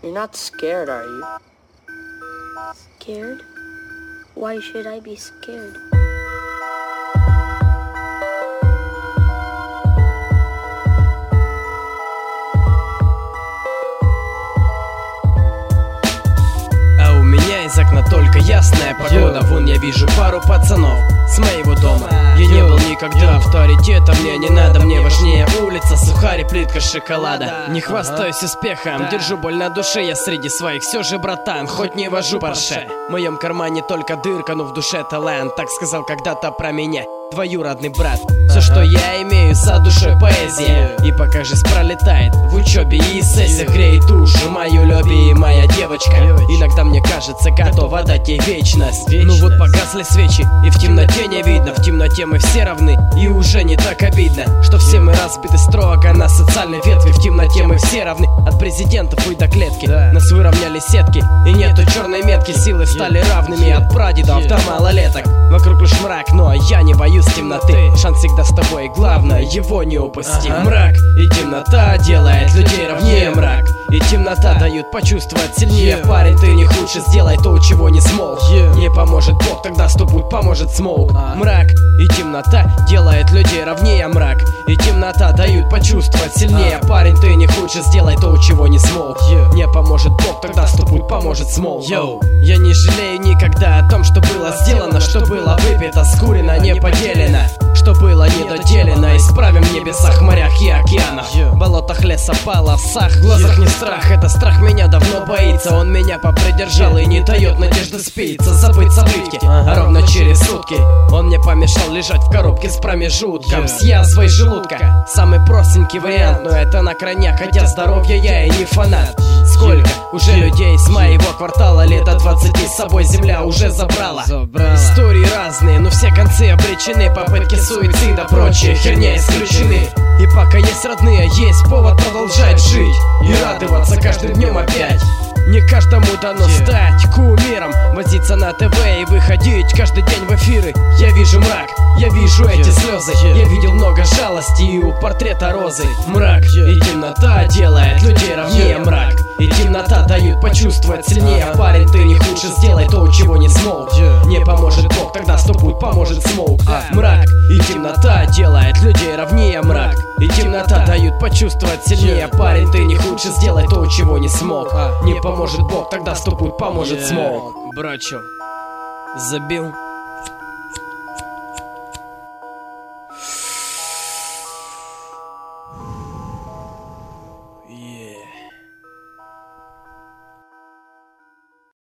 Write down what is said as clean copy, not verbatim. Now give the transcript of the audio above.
You're not scared, are you? Scared? Why should I be scared? А у меня из окна только ясная погода. Вон я вижу пару пацанов с моего дома. Я не был никогда авторитетом, мне не надо. Мне важнее улица, сухари, плитка шоколада. Не хвастаюсь успехом, держу боль на душе. Я среди своих все же братан, хоть не вожу Порше. В моем кармане только дырка, но в душе талант. Так сказал когда-то про меня двоюродный брат. Все, что я имею, за душой поэзия. И пока жизнь пролетает в учебе и сессиях, греет душу мою любимая девочка. Иногда мне кажется, готова дать ей вечность. Ну вот погасли свечи, и в темноте не видно. В темноте мы все равны, и уже не так обидно, что все мы разбиты строго на социальной ветви. В темноте мы все равны, от президентов и до клетки. Нас выровняли сетки, и нету черной метки. Силы стали равными, от прадедов до малолеток. Вокруг лишь мрак, но я не боюсь темноты. Шанс всегда с тобой, главное его не упусти. Мрак и темнота делает людей ровнее. Мрак и темнота дают почувствовать сильнее. Парень, ты не худше, сделай то, чего не смог. Не поможет Бог, тогда сто путь поможет смоук. Мрак и темнота делает людей ровнее. Мрак и темнота дают почувствовать сильнее. Парень, ты не худше, сделай то, чего не смог. Не поможет Бог, тогда сто путь поможет смоук. Я не жалею никогда о том, что было сделано, что было выпито, скурено, не поделено, что было недоделено. Исправим в небесах, морях и океанах, болотах, леса, полосах. В глазах не страх, это страх меня давно боится. Он меня попридержал и не дает надежды спиться. Забыться в лифте, а ровно через сутки он мне помешал лежать в коробке с промежутком, с язвой желудка. Самый простенький вариант, но это на крайняк, хотя здоровья я и не фанат. Сколько уже людей с моего квартала, лет от 20 с собой земля уже забрала. Истории разные, но все концы обречены. Попытки суицида, прочие херня исключены. И пока есть родные, есть повод продолжать жить и радоваться каждым днем опять. Не каждому дано стать кумиром, возиться на ТВ и выходить каждый день в эфиры. Я вижу мрак, я вижу эти слезы. Я видел много жалости и у портрета розы. Мрак и темнота делает людей ровнее. Мрак и темнота дают почувствовать сильнее. Парень, ты не худше, сделай то, чего не смог. Не поможет Бог, тогда сто путь поможет смоук. Мрак и темнота делает людей ровнее. Мрак и темнота дают почувствовать сильнее. Парень, ты не худше, сделай то, чего не смог. Не поможет Бог, тогда сто путь поможет смоук. Брачу, забил.